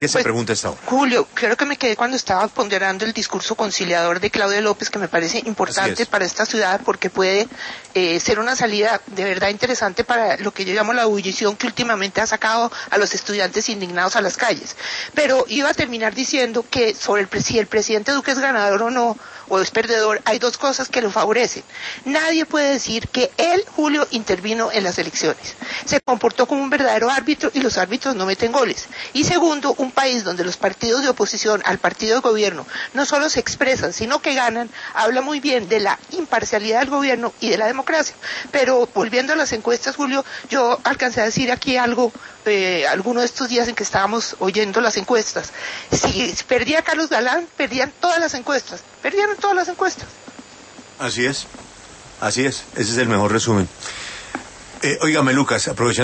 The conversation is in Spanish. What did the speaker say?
¿Qué se pregunta esta hora? Julio, creo que me quedé cuando estaba ponderando el discurso conciliador de Claudia López, que me parece importante para esta ciudad porque puede ser una salida de verdad interesante para lo que yo llamo la ebullición que últimamente ha sacado a los estudiantes indignados a las calles. Pero iba a terminar diciendo que sobre si el presidente Duque es ganador o no, o es perdedor, hay dos cosas que lo favorecen. Nadie puede decir que él, Julio, intervino en las elecciones. Se comportó como un verdadero árbitro y los árbitros no meten goles. Y segundo, un país donde los partidos de oposición al partido de gobierno no solo se expresan, sino que ganan, habla muy bien de la imparcialidad del gobierno y de la democracia. Pero volviendo a las encuestas, Julio, yo alcancé a decir aquí algo alguno de estos días en que estábamos oyendo las encuestas. Si perdía Carlos Galán, perdían todas las encuestas. Perdieron todas las encuestas. Así es. Ese es el mejor resumen. Óigame, Lucas, aprovechando